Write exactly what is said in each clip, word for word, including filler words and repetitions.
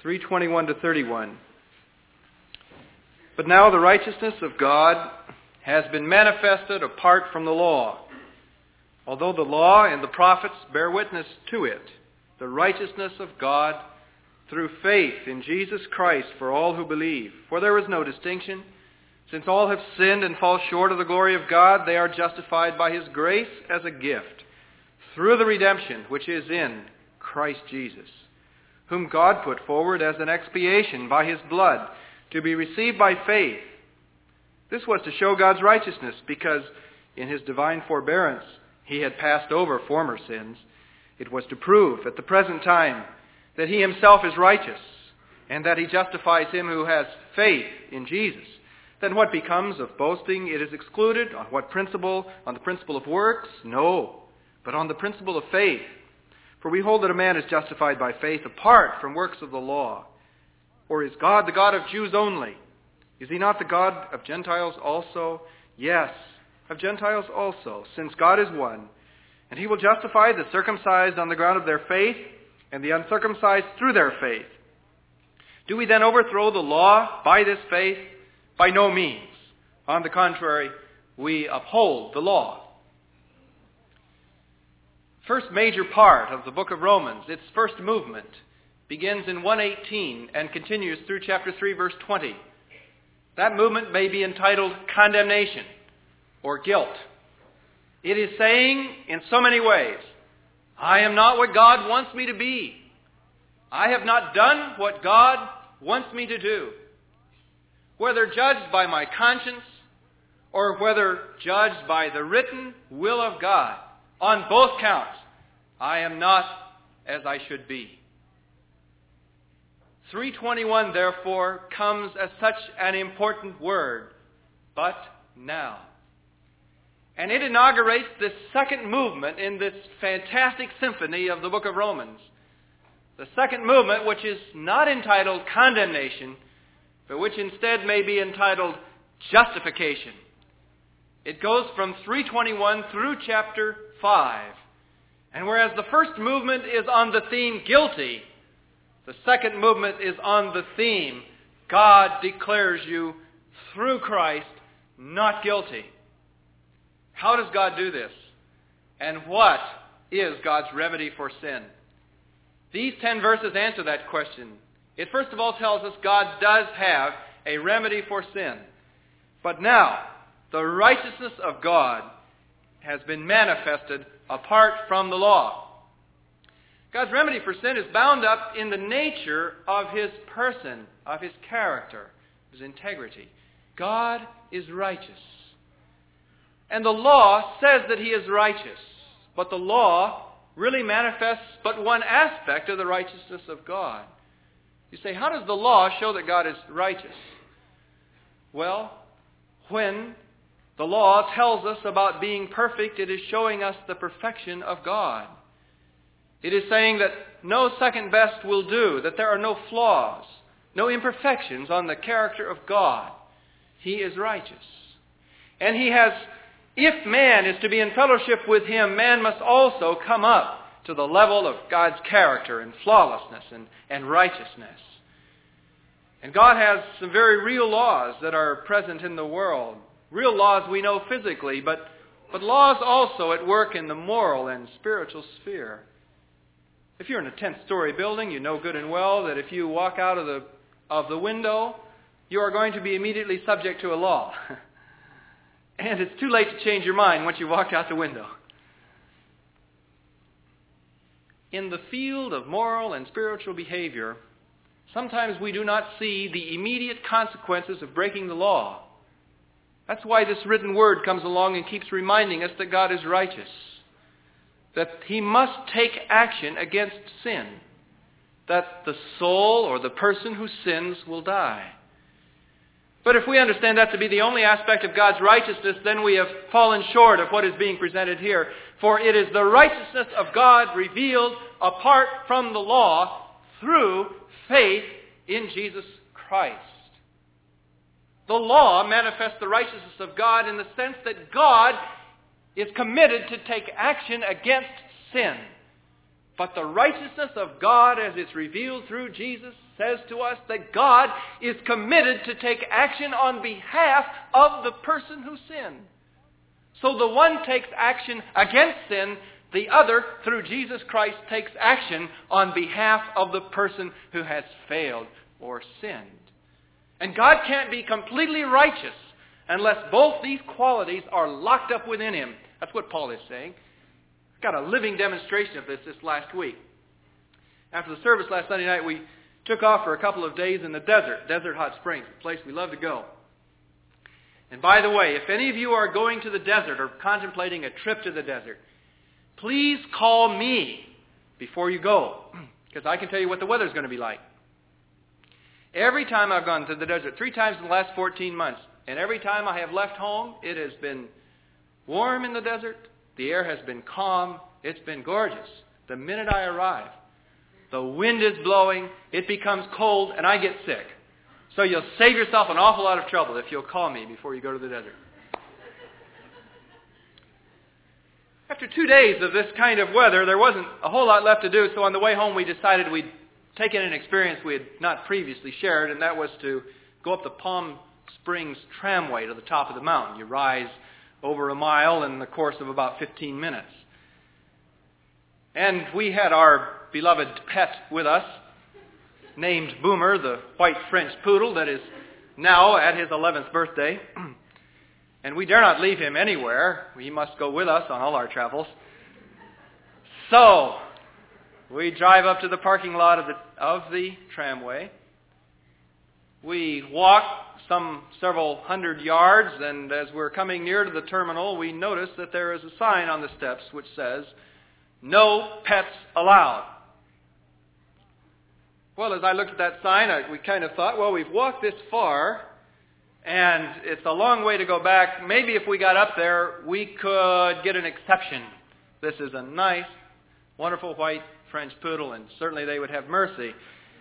three twenty-one to thirty-one. But now the righteousness of God has been manifested apart from the law. Although the law and the prophets bear witness to it, the righteousness of God through faith in Jesus Christ for all who believe. For there is no distinction. Since all have sinned and fall short of the glory of God, they are justified by His grace as a gift, through the redemption which is in Christ Jesus, whom God put forward as an expiation by His blood, to be received by faith. This was to show God's righteousness, because in His divine forbearance He had passed over former sins. It was to prove at the present time that He Himself is righteous, and that He justifies him who has faith in Jesus. Then what becomes of boasting? It is excluded. On what principle? On the principle of works? No, but on the principle of faith. For we hold that a man is justified by faith apart from works of the law. Or is God the God of Jews only? Is He not the God of Gentiles also? Yes, of Gentiles also, since God is one. And He will justify the circumcised on the ground of their faith, and the uncircumcised through their faith. Do we then overthrow the law by this faith? By no means. On the contrary, we uphold the law. First major part of the book of Romans, its first movement, begins in one eighteen and continues through chapter three, verse twenty. That movement may be entitled condemnation or guilt. It is saying in so many ways, I am not what God wants me to be. I have not done what God wants me to do. Whether judged by my conscience or whether judged by the written will of God, on both counts, I am not as I should be. three twenty-one, therefore, comes as such an important word, but now. And it inaugurates this second movement in this fantastic symphony of the book of Romans. The second movement, which is not entitled condemnation, but which instead may be entitled justification. It goes from three twenty-one through chapter five. And whereas the first movement is on the theme guilty, the second movement is on the theme God declares you through Christ not guilty. How does God do this? And what is God's remedy for sin? These ten verses answer that question. It first of all tells us God does have a remedy for sin. But now, the righteousness of God has been manifested apart from the law. God's remedy for sin is bound up in the nature of His person, of His character, His integrity. God is righteous. And the law says that He is righteous. But the law really manifests but one aspect of the righteousness of God. You say, how does the law show that God is righteous? Well, when the law tells us about being perfect, it is showing us the perfection of God. It is saying that no second best will do, that there are no flaws, no imperfections on the character of God. He is righteous. And He has, if man is to be in fellowship with Him, man must also come up to the level of God's character and flawlessness and, and righteousness. And God has some very real laws that are present in the world. Real laws we know physically, but, but laws also at work in the moral and spiritual sphere. If you're in a tenth-story building, you know good and well that if you walk out of the, of the window, you are going to be immediately subject to a law. And it's too late to change your mind once you walked out the window. In the field of moral and spiritual behavior, sometimes we do not see the immediate consequences of breaking the law. That's why this written word comes along and keeps reminding us that God is righteous, that He must take action against sin, that the soul or the person who sins will die. But if we understand that to be the only aspect of God's righteousness, then we have fallen short of what is being presented here. For it is the righteousness of God revealed apart from the law through faith in Jesus Christ. The law manifests the righteousness of God in the sense that God is committed to take action against sin. But the righteousness of God, as it's revealed through Jesus, says to us that God is committed to take action on behalf of the person who sinned. So the one takes action against sin, the other, through Jesus Christ, takes action on behalf of the person who has failed or sinned. And God can't be completely righteous unless both these qualities are locked up within Him. That's what Paul is saying. Got a living demonstration of this this last week. After the service last Sunday night, we took off for a couple of days in the desert, Desert Hot Springs, a place we love to go. And by the way, if any of you are going to the desert or contemplating a trip to the desert, please call me before you go, because I can tell you what the weather's going to be like. Every time I've gone to the desert, three times in the last fourteen months, and every time I have left home, it has been warm in the desert. The air has been calm. It's been gorgeous. The minute I arrive, the wind is blowing, it becomes cold, and I get sick. So you'll save yourself an awful lot of trouble if you'll call me before you go to the desert. After two days of this kind of weather, there wasn't a whole lot left to do, so on the way home we decided we'd take in an experience we had not previously shared, and that was to go up the Palm Springs tramway to the top of the mountain. You rise over a mile in the course of about fifteen minutes. And we had our beloved pet with us, named Boomer, the white French poodle that is now at his eleventh birthday. And we dare not leave him anywhere. He must go with us on all our travels. So, we drive up to the parking lot of the, of the tramway. We walk some several hundred yards, and as we're coming near to the terminal, we notice that there is a sign on the steps which says, "No pets allowed." Well, as I looked at that sign, I, we kind of thought, well, we've walked this far, and it's a long way to go back. Maybe if we got up there, we could get an exception. This is a nice, wonderful white French poodle, and certainly they would have mercy.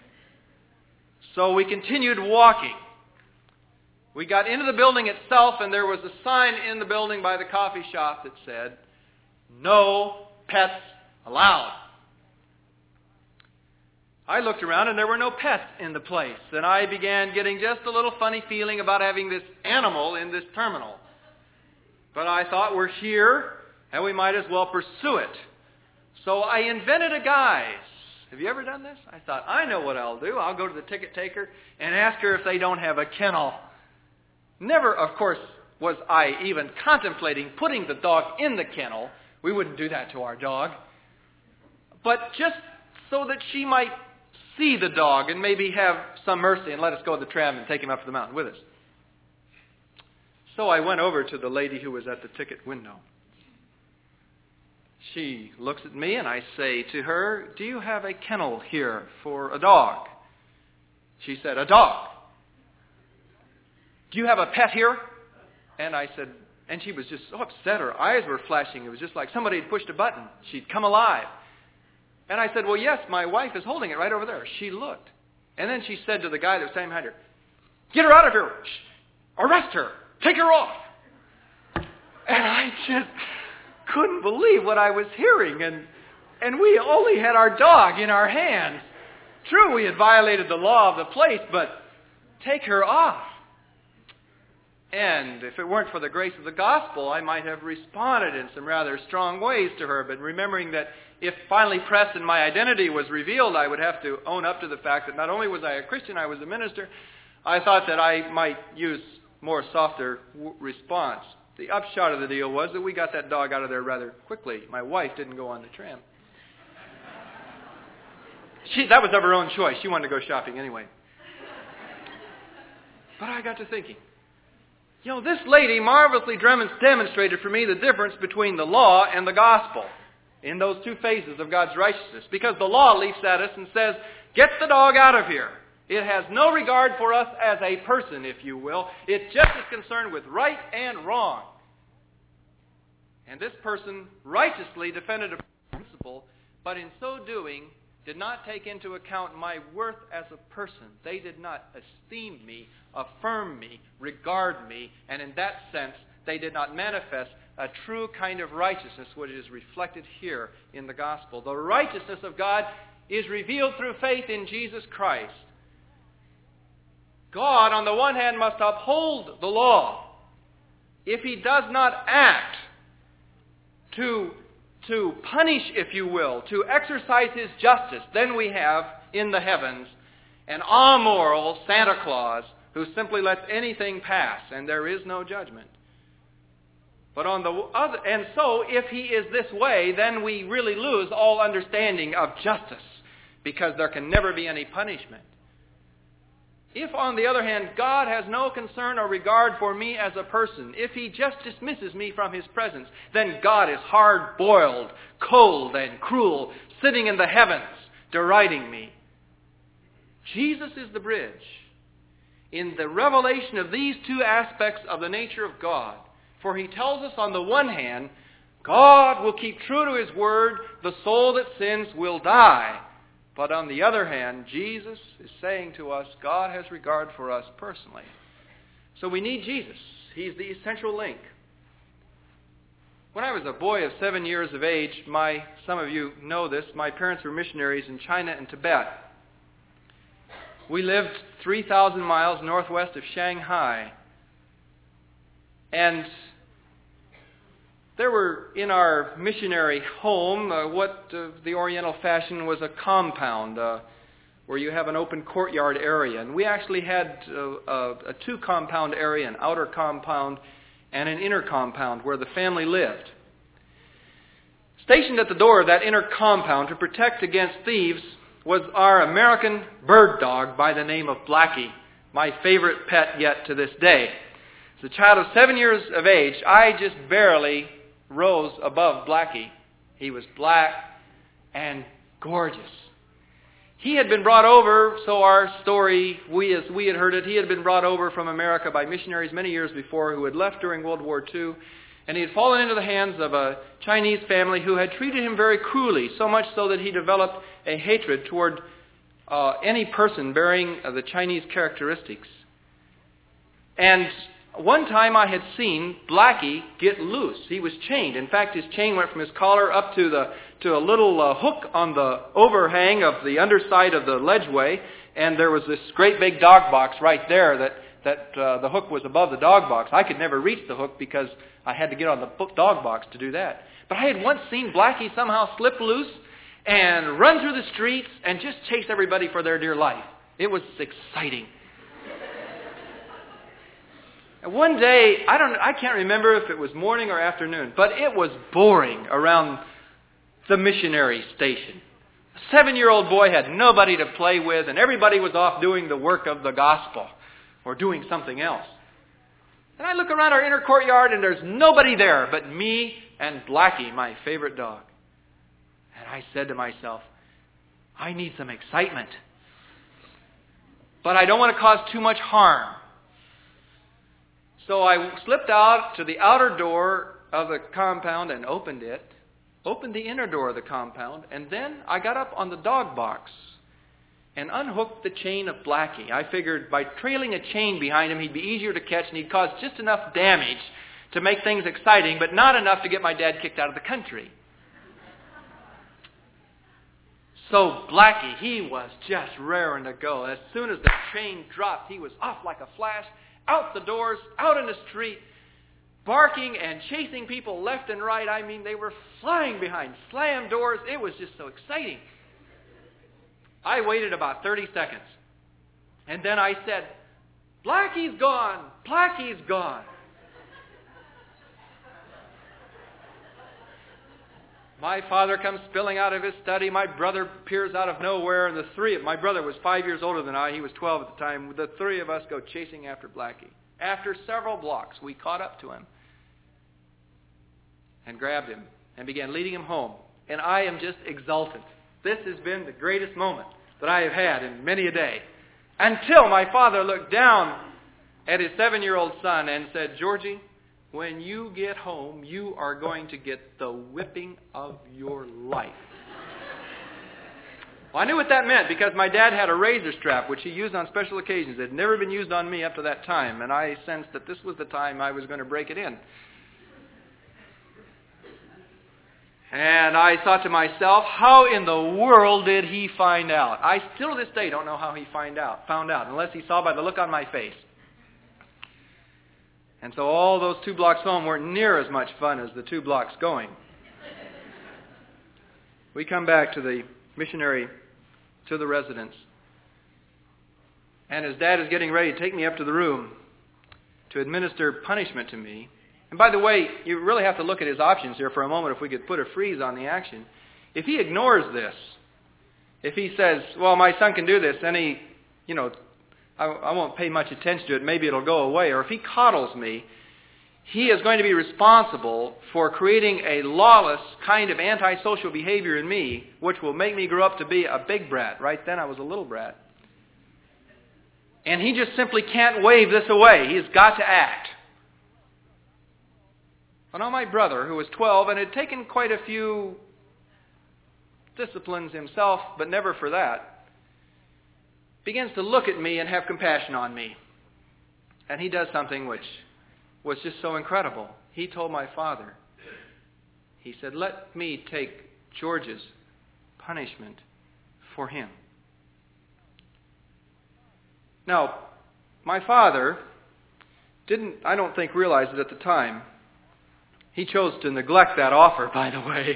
So we continued walking. We got into the building itself, and there was a sign in the building by the coffee shop that said, "No pets allowed." I looked around, and there were no pets in the place, and I began getting just a little funny feeling about having this animal in this terminal. But I thought, we're here, and we might as well pursue it. So I invented a guise. Have you ever done this? I thought, I know what I'll do. I'll go to the ticket taker and ask her if they don't have a kennel. Never, of course, was I even contemplating putting the dog in the kennel. We wouldn't do that to our dog. But just so that she might see the dog and maybe have some mercy and let us go to the tram and take him up to the mountain with us. So I went over to the lady who was at the ticket window. She looks at me, and I say to her, "Do you have a kennel here for a dog?" She said, "A dog." "Do you have a pet here?" And I said, and she was just so upset. Her eyes were flashing. It was just like somebody had pushed a button. She'd come alive. And I said, "Well, yes, my wife is holding it right over there." She looked. And then she said to the guy that was standing behind her, "Get her out of here. Shh. Arrest her. Take her off." And I just couldn't believe what I was hearing. And, and we only had our dog in our hands. True, we had violated the law of the place, but take her off. And if it weren't for the grace of the gospel, I might have responded in some rather strong ways to her. But remembering that if finally pressed and my identity was revealed, I would have to own up to the fact that not only was I a Christian, I was a minister, I thought that I might use more softer w- response. The upshot of the deal was that we got that dog out of there rather quickly. My wife didn't go on the tram. She, that was of her own choice. She wanted to go shopping anyway. But I got to thinking, you know, this lady marvelously demonstrated for me the difference between the law and the gospel in those two phases of God's righteousness. Because the law leaps at us and says, "Get the dog out of here." It has no regard for us as a person, if you will. It just is concerned with right and wrong. And this person righteously defended a principle, but in so doing did not take into account my worth as a person. They did not esteem me, affirm me, regard me, and in that sense, they did not manifest a true kind of righteousness, which is reflected here in the gospel. The righteousness of God is revealed through faith in Jesus Christ. God, on the one hand, must uphold the law. If he does not act to, to punish, if you will, to exercise his justice, then we have in the heavens an amoral Santa Claus who simply lets anything pass, and there is no judgment. But on the other, and so if he is this way, then we really lose all understanding of justice, because there can never be any punishment. If, on the other hand, God has no concern or regard for me as a person, if he just dismisses me from his presence, then God is hard-boiled, cold, and cruel, sitting in the heavens, deriding me. Jesus is the bridge. In the revelation of these two aspects of the nature of God, for he tells us on the one hand, God will keep true to his word, the soul that sins will die. But on the other hand, Jesus is saying to us, God has regard for us personally. So we need Jesus. He's the essential link. When I was a boy of seven years of age, my, some of you know this, my parents were missionaries in China and Tibet. We lived three thousand miles northwest of Shanghai. And there were in our missionary home uh, what uh, the Oriental fashion was a compound uh, where you have an open courtyard area. And we actually had uh, a, a two-compound area, an outer compound and an inner compound where the family lived. Stationed at the door of that inner compound to protect against thieves was our American bird dog by the name of Blackie, my favorite pet yet to this day. As a child of seven years of age, I just barely rose above Blackie. He was black and gorgeous. He had been brought over, so our story, we as we had heard it, he had been brought over from America by missionaries many years before who had left during World War Two, and he had fallen into the hands of a Chinese family who had treated him very cruelly, so much so that he developed a hatred toward uh, any person bearing uh, the Chinese characteristics. And one time I had seen Blackie get loose. He was chained. In fact, his chain went from his collar up to the to a little uh, hook on the overhang of the underside of the ledgeway, and there was this great big dog box right there that, that uh, the hook was above the dog box. I could never reach the hook because I had to get on the dog box to do that. But I had once seen Blackie somehow slip loose and run through the streets and just chase everybody for their dear life. It was exciting. And one day, I don't, I can't remember if it was morning or afternoon, but it was boring around the missionary station. A seven-year-old boy had nobody to play with, and everybody was off doing the work of the gospel or doing something else. And I look around our inner courtyard, and there's nobody there but me and Blackie, my favorite dog. And I said to myself, I need some excitement, but I don't want to cause too much harm. So I slipped out to the outer door of the compound and opened it, opened the inner door of the compound, and then I got up on the dog box and unhooked the chain of Blackie. I figured by trailing a chain behind him, he'd be easier to catch and he'd cause just enough damage to make things exciting, but not enough to get my dad kicked out of the country. So Blackie, he was just raring to go. As soon as the chain dropped, he was off like a flash, out the doors, out in the street, barking and chasing people left and right. I mean, they were flying behind slammed doors. It was just so exciting. I waited about thirty seconds. And then I said, Blackie's gone. Blackie's gone. My father comes spilling out of his study. My brother appears out of nowhere. And the three of my brother was five years older than I. He was twelve at the time. The three of us go chasing after Blackie. After several blocks, we caught up to him and grabbed him and began leading him home. And I am just exultant. This has been the greatest moment that I have had in many a day. Until my father looked down at his seven-year-old son and said, Georgie, when you get home, you are going to get the whipping of your life. Well, I knew what that meant because my dad had a razor strap, which he used on special occasions. It had never been used on me up to that time, and I sensed that this was the time I was going to break it in. And I thought to myself, how in the world did he find out? I still to this day don't know how he find out, found out, unless he saw by the look on my face. And so all those two blocks home weren't near as much fun as the two blocks going. We come back to the missionary, to the residence. And his dad is getting ready to take me up to the room to administer punishment to me. And by the way, you really have to look at his options here for a moment if we could put a freeze on the action. If he ignores this, if he says, well, my son can do this, then he, you know, I, I won't pay much attention to it, maybe it'll go away. Or if he coddles me, he is going to be responsible for creating a lawless kind of antisocial behavior in me, which will make me grow up to be a big brat. Right then I was a little brat. And he just simply can't wave this away. He's got to act. Well, now my brother, who was twelve and had taken quite a few disciplines himself, but never for that, begins to look at me and have compassion on me. And he does something which was just so incredible. He told my father, he said, let me take George's punishment for him. Now, my father didn't, I don't think, realize it at the time. He chose to neglect that offer, by the way.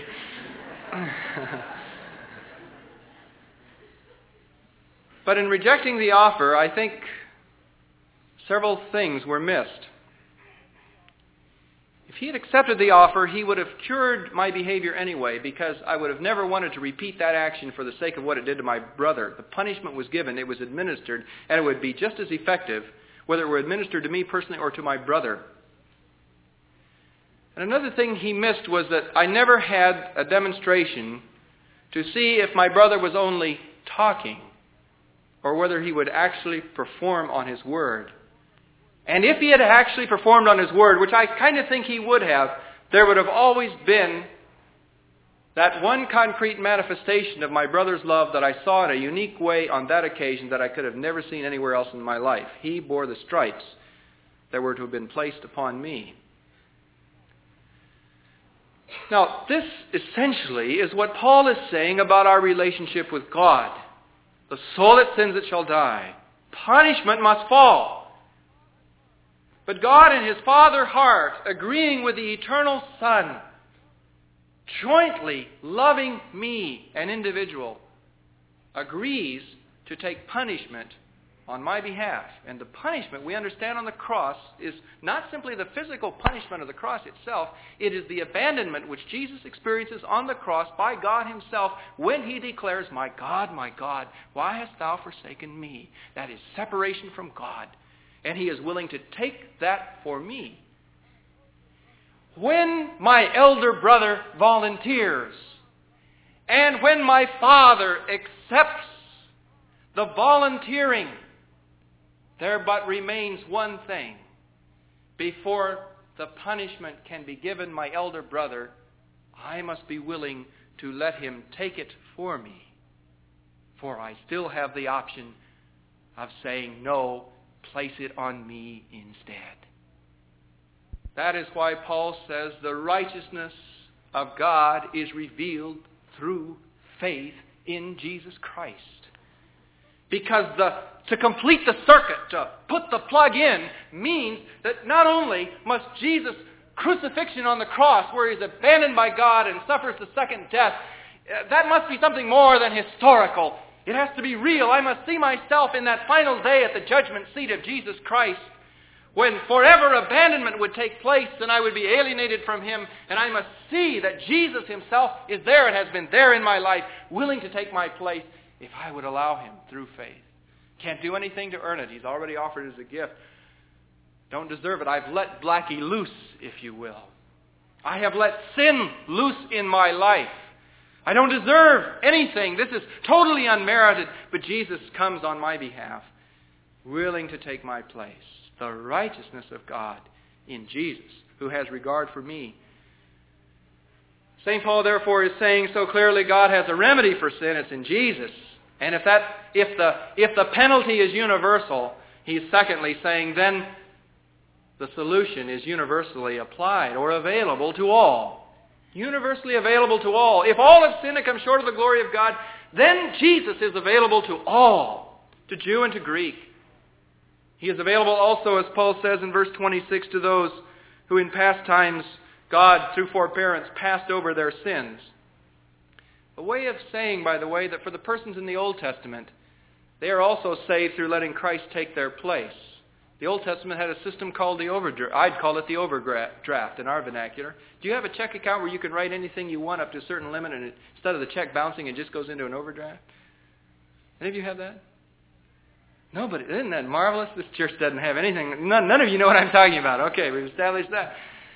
But in rejecting the offer, I think several things were missed. If he had accepted the offer, he would have cured my behavior anyway, because I would have never wanted to repeat that action for the sake of what it did to my brother. The punishment was given, it was administered, and it would be just as effective whether it were administered to me personally or to my brother. And another thing he missed was that I never had a demonstration to see if my brother was only talking or whether he would actually perform on his word. And if he had actually performed on his word, which I kind of think he would have, there would have always been that one concrete manifestation of my brother's love that I saw in a unique way on that occasion that I could have never seen anywhere else in my life. He bore the stripes that were to have been placed upon me. Now, this essentially is what Paul is saying about our relationship with God. The soul that sins, it shall die. Punishment must fall. But God in His Father heart, agreeing with the eternal Son, jointly loving me, an individual, agrees to take punishment on my behalf. And the punishment we understand on the cross is not simply the physical punishment of the cross itself. It is the abandonment which Jesus experiences on the cross by God Himself when He declares, "My God, my God, why hast thou forsaken me?" That is separation from God. And He is willing to take that for me. When my elder brother volunteers, and when my father accepts the volunteering, there but remains one thing. Before the punishment can be given my elder brother, I must be willing to let him take it for me. For I still have the option of saying, no, place it on me instead. That is why Paul says the righteousness of God is revealed through faith in Jesus Christ. Because the, to complete the circuit, to put the plug in, means that not only must Jesus' crucifixion on the cross, where He's abandoned by God and suffers the second death, that must be something more than historical. It has to be real. I must see myself in that final day at the judgment seat of Jesus Christ, when forever abandonment would take place and I would be alienated from Him, and I must see that Jesus Himself is there and has been there in my life, willing to take my place if I would allow Him through faith. Can't do anything to earn it. He's already offered as a gift. Don't deserve it. I've let Blackie loose, if you will. I have let sin loose in my life. I don't deserve anything. This is totally unmerited, but Jesus comes on my behalf, willing to take my place. The righteousness of God in Jesus, who has regard for me. Saint Paul, therefore, is saying so clearly God has a remedy for sin. It's in Jesus. And if that, if the, if the penalty is universal, he's secondly saying then the solution is universally applied or available to all. universally available to all. If all have sinned and come short of the glory of God, then Jesus is available to all, to Jew and to Greek. He is available also, as Paul says in verse twenty-six, to those who in past times God, through forbearance, passed over their sins. A way of saying, by the way, that for the persons in the Old Testament, they are also saved through letting Christ take their place. The Old Testament had a system called the overdraft. I'd call it the overdraft in our vernacular. Do you have a check account where you can write anything you want up to a certain limit, and instead of the check bouncing, it just goes into an overdraft? Any of you have that? Nobody. Isn't that marvelous? This church doesn't have anything. None, none of you know what I'm talking about. Okay, we've established that.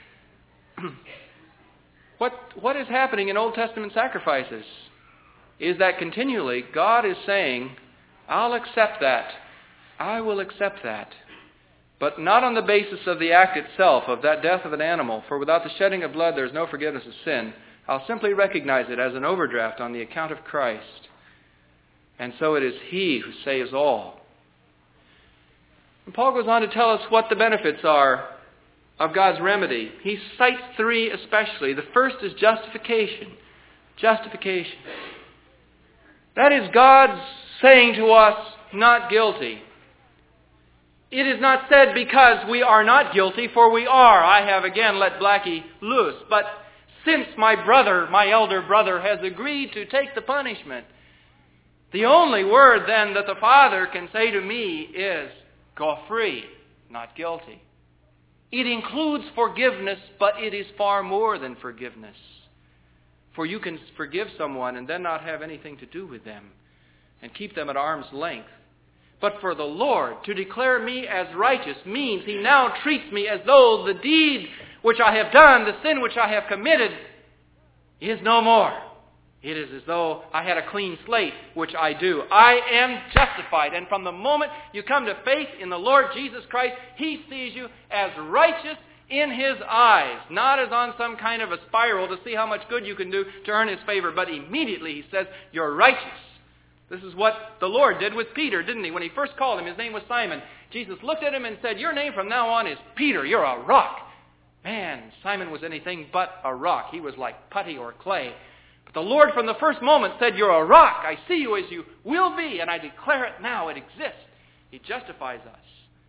What, what is happening in Old Testament sacrifices is that continually God is saying, I'll accept that. I will accept that. But not on the basis of the act itself, of that death of an animal. For without the shedding of blood, there is no forgiveness of sin. I'll simply recognize it as an overdraft on the account of Christ. And so it is He who saves all. And Paul goes on to tell us what the benefits are of God's remedy. He cites three especially. The first is justification. Justification. That is God's saying to us, not guilty. It is not said because we are not guilty, for we are. I have again let Blackie loose. But since my brother, my elder brother, has agreed to take the punishment, the only word then that the Father can say to me is, go free, not guilty. It includes forgiveness, but it is far more than forgiveness. For you can forgive someone and then not have anything to do with them and keep them at arm's length. But for the Lord to declare me as righteous means He now treats me as though the deed which I have done, the sin which I have committed, is no more. It is as though I had a clean slate, which I do. I am justified. And from the moment you come to faith in the Lord Jesus Christ, He sees you as righteous in His eyes. Not as on some kind of a spiral to see how much good you can do to earn His favor. But immediately He says, you're righteous. This is what the Lord did with Peter, didn't He? When He first called him, his name was Simon. Jesus looked at him and said, your name from now on is Peter. You're a rock. Man, Simon was anything but a rock. He was like putty or clay. But the Lord from the first moment said, you're a rock. I see you as you will be, and I declare it now. It exists. He justifies us.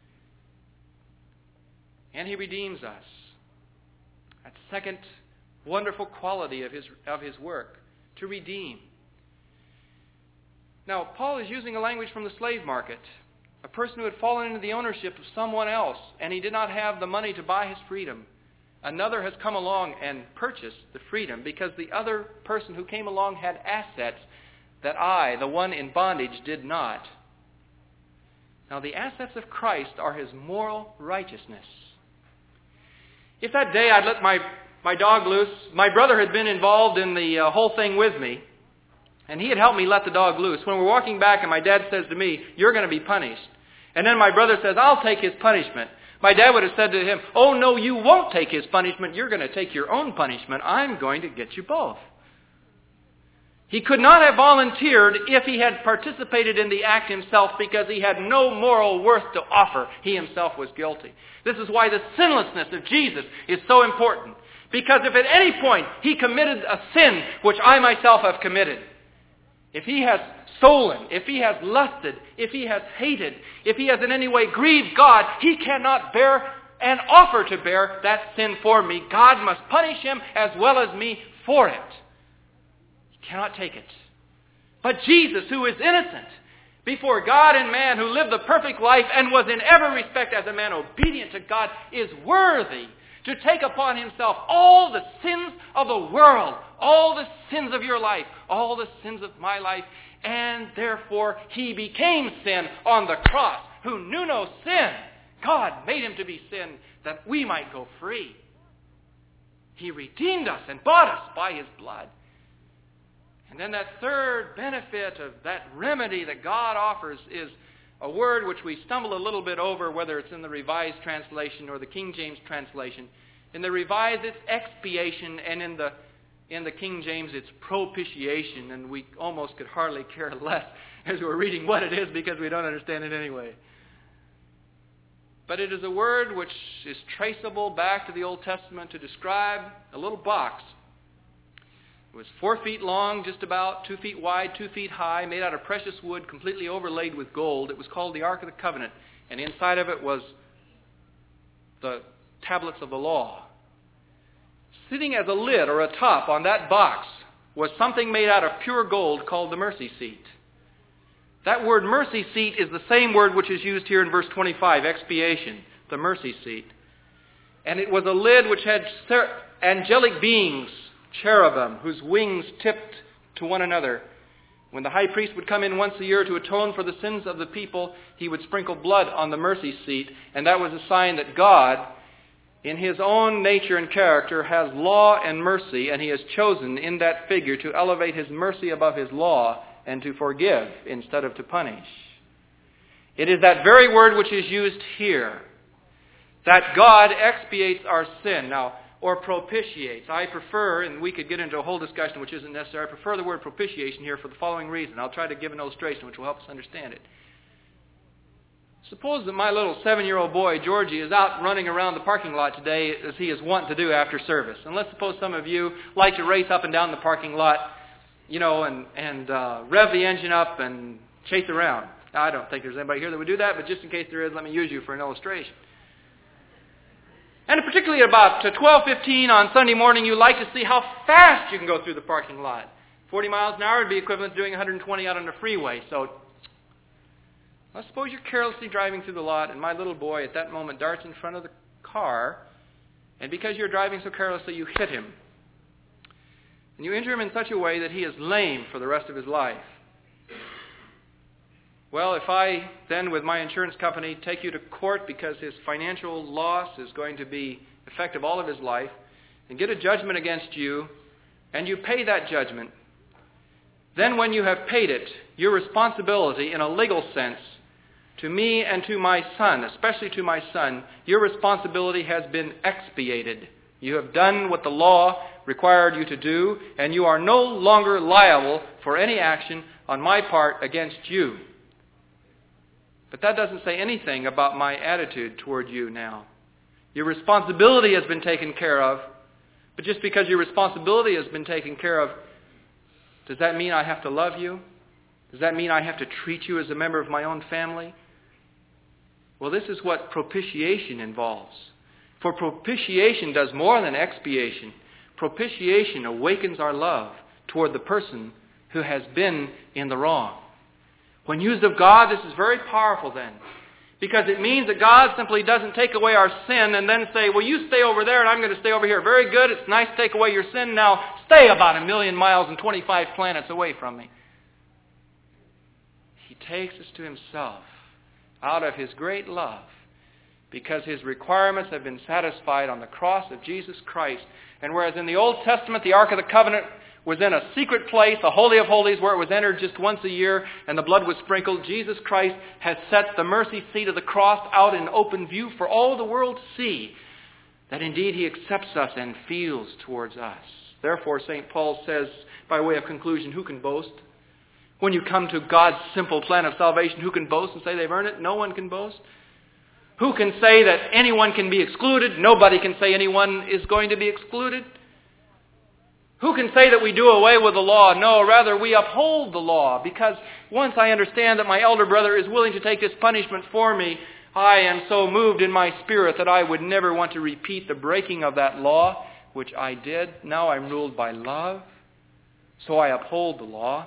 And He redeems us. That's the second wonderful quality of his, of his work, to redeem. Now, Paul is using a language from the slave market. A person who had fallen into the ownership of someone else, and he did not have the money to buy his freedom. Another has come along and purchased the freedom because the other person who came along had assets that I, the one in bondage, did not. Now, the assets of Christ are His moral righteousness. If that day I'd let my, my dog loose, my brother had been involved in the uh, whole thing with me, and he had helped me let the dog loose. When we're walking back and my dad says to me, you're going to be punished. And then my brother says, I'll take his punishment. My dad would have said to him, oh no, you won't take his punishment. You're going to take your own punishment. I'm going to get you both. He could not have volunteered if he had participated in the act himself because he had no moral worth to offer. He himself was guilty. This is why the sinlessness of Jesus is so important. Because if at any point he committed a sin which I myself have committed, if he has stolen, if he has lusted, if he has hated, if he has in any way grieved God, he cannot bear and offer to bear that sin for me. God must punish him as well as me for it. He cannot take it. But Jesus, who is innocent before God and man, who lived the perfect life and was in every respect as a man obedient to God, is worthy to take upon Himself all the sins of the world, all the sins of your life, all the sins of my life, and therefore He became sin on the cross, who knew no sin. God made Him to be sin that we might go free. He redeemed us and bought us by His blood. And then that third benefit of that remedy that God offers is a word which we stumble a little bit over, whether it's in the Revised Translation or the King James Translation. In the Revised, it's expiation, and in the in the King James, it's propitiation, and we almost could hardly care less as we're reading what it is because we don't understand it anyway. But it is a word which is traceable back to the Old Testament to describe a little box It was four feet long, just about, two feet wide, two feet high, made out of precious wood, completely overlaid with gold. It was called the Ark of the Covenant, and inside of it was the tablets of the law. Sitting as a lid or a top on that box was something made out of pure gold called the mercy seat. That word mercy seat is the same word which is used here in verse twenty-five, expiation, the mercy seat. And it was a lid which had ser- angelic beings, cherubim, whose wings tipped to one another. When the high priest would come in once a year to atone for the sins of the people, he would sprinkle blood on the mercy seat, and that was a sign that God, in his own nature and character, has law and mercy, and he has chosen in that figure to elevate his mercy above his law and to forgive instead of to punish. It is that very word which is used here, that God expiates our sin. Now, or propitiates. I prefer, and we could get into a whole discussion which isn't necessary, I prefer the word propitiation here for the following reason. I'll try to give an illustration which will help us understand it. Suppose that my little seven-year-old boy, Georgie, is out running around the parking lot today as he is wont to do after service. And let's suppose some of you like to race up and down the parking lot, you know, and, and uh, rev the engine up and chase around. Now, I don't think there's anybody here that would do that, but just in case there is, let me use you for an illustration. And particularly about twelve fifteen on Sunday morning, you like to see how fast you can go through the parking lot. forty miles an hour would be equivalent to doing one hundred twenty out on the freeway. So let's suppose you're carelessly driving through the lot, and my little boy at that moment darts in front of the car, and because you're driving so carelessly, you hit him. And you injure him in such a way that he is lame for the rest of his life. Well, if I then, with my insurance company, take you to court because his financial loss is going to be effective all of his life, and get a judgment against you, and you pay that judgment, then when you have paid it, your responsibility in a legal sense to me and to my son, especially to my son, your responsibility has been expiated. You have done what the law required you to do, and you are no longer liable for any action on my part against you. But that doesn't say anything about my attitude toward you now. Your responsibility has been taken care of, but just because your responsibility has been taken care of, does that mean I have to love you? Does that mean I have to treat you as a member of my own family? Well, this is what propitiation involves. For propitiation does more than expiation. Propitiation awakens our love toward the person who has been in the wrong. When used of God, this is very powerful then. Because it means that God simply doesn't take away our sin and then say, well, you stay over there and I'm going to stay over here. Very good. It's nice to take away your sin. Now stay about a million miles and twenty-five planets away from me. He takes us to himself out of his great love because his requirements have been satisfied on the cross of Jesus Christ. And whereas in the Old Testament, the Ark of the Covenant was in a secret place, a Holy of Holies, where it was entered just once a year and the blood was sprinkled, Jesus Christ has set the mercy seat of the cross out in open view for all the world to see, that indeed he accepts us and feels towards us. Therefore, Saint Paul says, by way of conclusion, who can boast? When you come to God's simple plan of salvation, who can boast and say they've earned it? No one can boast. Who can say that anyone can be excluded? Nobody can say anyone is going to be excluded. Who can say that we do away with the law? No, rather we uphold the law, because once I understand that my elder brother is willing to take this punishment for me, I am so moved in my spirit that I would never want to repeat the breaking of that law, which I did. Now I'm ruled by love, so I uphold the law.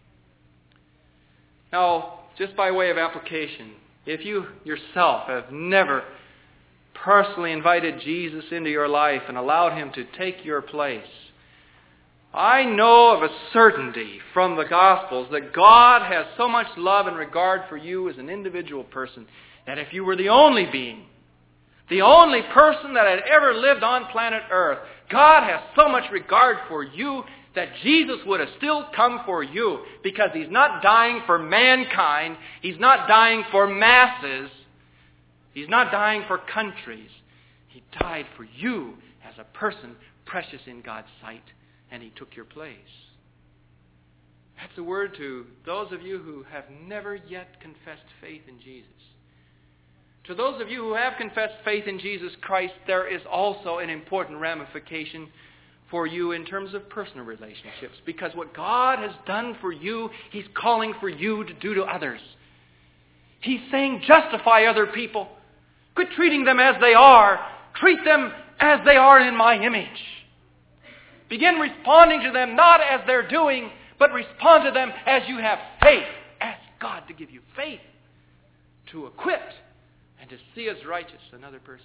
Now, just by way of application, if you yourself have never personally invited Jesus into your life and allowed him to take your place, I know of a certainty from the Gospels that God has so much love and regard for you as an individual person that if you were the only being, the only person that had ever lived on planet Earth, God has so much regard for you that Jesus would have still come for you, because he's not dying for mankind, he's not dying for masses, he's not dying for countries. He died for you as a person precious in God's sight. And he took your place. That's a word to those of you who have never yet confessed faith in Jesus. To those of you who have confessed faith in Jesus Christ, there is also an important ramification for you in terms of personal relationships. Because what God has done for you, He's calling for you to do to others. He's saying, justify other people. Quit treating them as they are. Treat them as they are in my image. Begin responding to them not as they're doing, but respond to them as you have faith. Ask God to give you faith to acquit and to see as righteous another person.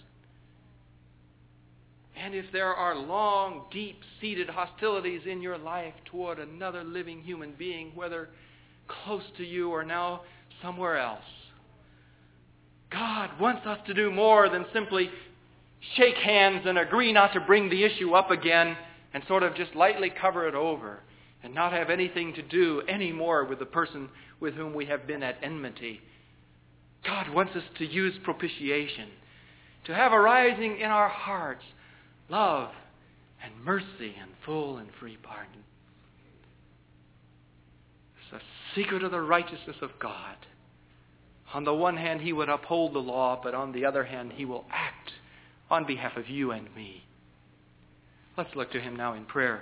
And if there are long, deep-seated hostilities in your life toward another living human being, whether close to you or now somewhere else, God wants us to do more than simply shake hands and agree not to bring the issue up again and sort of just lightly cover it over and not have anything to do anymore with the person with whom we have been at enmity. God wants us to use propitiation, to have arising in our hearts love and mercy and full and free pardon. It's a secret of the righteousness of God. On the one hand, He would uphold the law, but on the other hand, He will act on behalf of you and me. Let's look to Him now in prayer.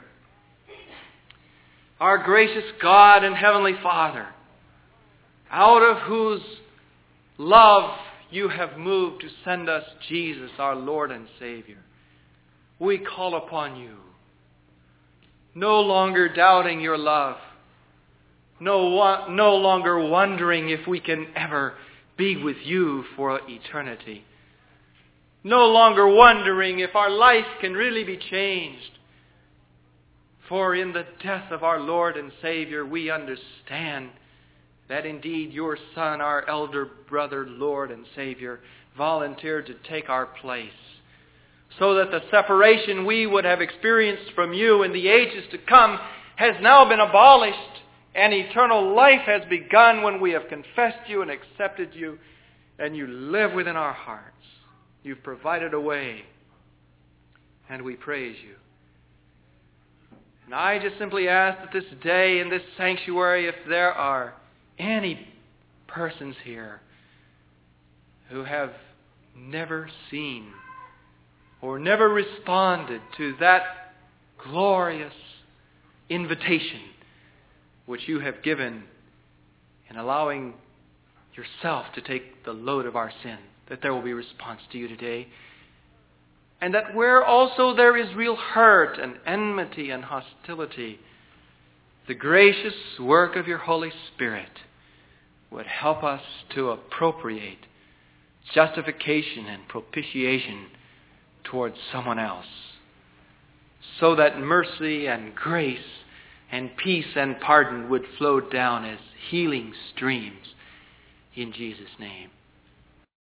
Our gracious God and Heavenly Father, out of whose love you have moved to send us Jesus, our Lord and Savior, we call upon you, no longer doubting your love, no, no longer wondering if we can ever be with you for eternity, no longer wondering if our life can really be changed. For in the death of our Lord and Savior, we understand that indeed your Son, our elder brother, Lord and Savior, volunteered to take our place, so that the separation we would have experienced from you in the ages to come has now been abolished, and eternal life has begun when we have confessed you and accepted you, and you live within our hearts. You've provided a way, and we praise you. And I just simply ask that this day in this sanctuary, if there are any persons here who have never seen or never responded to that glorious invitation which you have given in allowing yourself to take the load of our sin, that there will be response to you today. And that where also there is real hurt and enmity and hostility, the gracious work of your Holy Spirit would help us to appropriate justification and propitiation towards someone else, so that mercy and grace and peace and pardon would flow down as healing streams in Jesus' name.